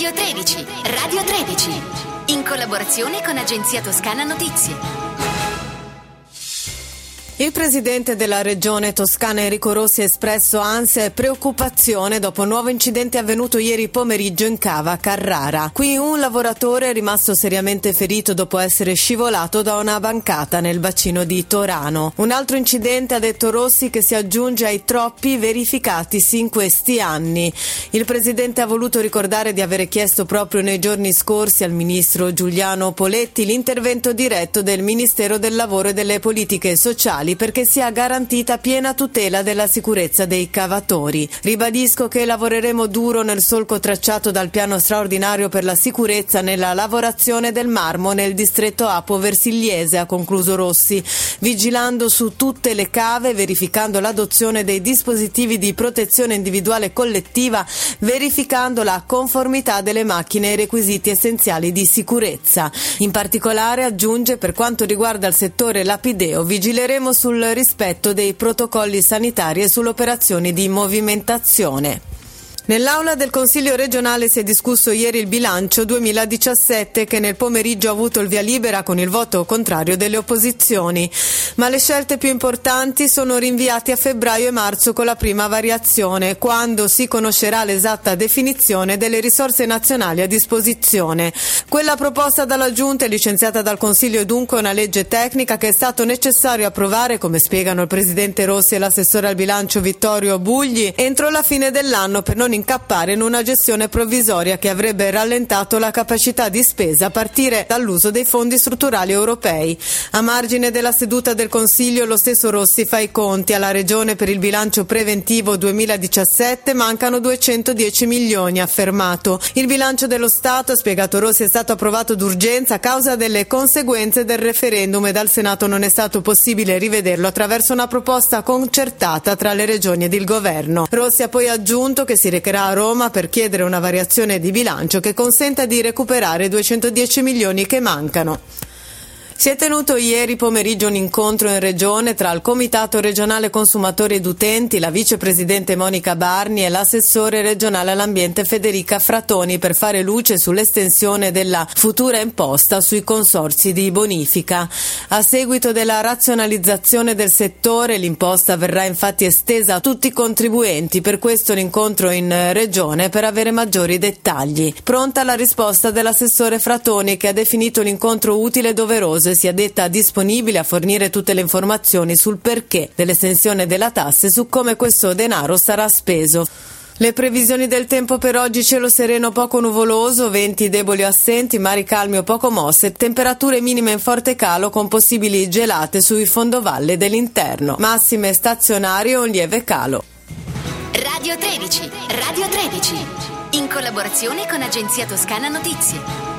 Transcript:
Radio 13, Radio 13, in collaborazione con Agenzia Toscana Notizie. Il presidente della regione toscana Enrico Rossi ha espresso ansia e preoccupazione dopo un nuovo incidente avvenuto ieri pomeriggio in cava Carrara. Qui un lavoratore è rimasto seriamente ferito dopo essere scivolato da una bancata nel bacino di Torano. Un altro incidente, ha detto Rossi, che si aggiunge ai troppi verificatisi in questi anni. Il presidente ha voluto ricordare di avere chiesto proprio nei giorni scorsi al ministro Giuliano Poletti l'intervento diretto del Ministero del Lavoro e delle Politiche Sociali perché sia garantita piena tutela della sicurezza dei cavatori. Ribadisco che lavoreremo duro nel solco tracciato dal piano straordinario per la sicurezza nella lavorazione del marmo nel distretto Apo Versigliese, ha concluso Rossi, vigilando su tutte le cave, verificando l'adozione dei dispositivi di protezione individuale collettiva, verificando la conformità delle macchine ai requisiti essenziali di sicurezza. In particolare, aggiunge, per quanto riguarda il settore lapideo, vigileremo sul rispetto dei protocolli sanitari e sulle operazioni di movimentazione. Nell'aula del Consiglio regionale si è discusso ieri il bilancio 2017 che nel pomeriggio ha avuto il via libera con il voto contrario delle opposizioni, ma le scelte più importanti sono rinviate a febbraio e marzo con la prima variazione, quando si conoscerà l'esatta definizione delle risorse nazionali a disposizione. Quella proposta dalla Giunta e licenziata dal Consiglio è dunque una legge tecnica che è stato necessario approvare, come spiegano il Presidente Rossi e l'assessore al bilancio Vittorio Bugli, entro la fine dell'anno per non incappare in una gestione provvisoria che avrebbe rallentato la capacità di spesa a partire dall'uso dei fondi strutturali europei. A margine della seduta del Consiglio lo stesso Rossi fa i conti. Alla Regione per il bilancio preventivo 2017 mancano 210 milioni, ha affermato. Il bilancio dello Stato, ha spiegato Rossi, è stato approvato d'urgenza a causa delle conseguenze del referendum e dal Senato non è stato possibile rivederlo attraverso una proposta concertata tra le regioni ed il governo. Rossi ha poi aggiunto che si recherà a Roma per chiedere una variazione di bilancio che consenta di recuperare 210 milioni che mancano. Si è tenuto ieri pomeriggio un incontro in Regione tra il Comitato regionale consumatori ed utenti, la vicepresidente Monica Barni e l'assessore regionale all'ambiente Federica Fratoni per fare luce sull'estensione della futura imposta sui consorzi di bonifica. A seguito della razionalizzazione del settore, l'imposta verrà infatti estesa a tutti i contribuenti, per questo l'incontro in Regione per avere maggiori dettagli. Pronta la risposta dell'assessore Fratoni, che ha definito l'incontro utile e doveroso e sia detta disponibile a fornire tutte le informazioni sul perché dell'estensione della tassa e su come questo denaro sarà speso. Le previsioni del tempo per oggi: cielo sereno poco nuvoloso, venti deboli o assenti, mari calmi o poco mosse, temperature minime in forte calo con possibili gelate sui fondovalle dell'interno, massime stazionarie o un lieve calo. Radio 13, Radio 13, in collaborazione con Agenzia Toscana Notizie.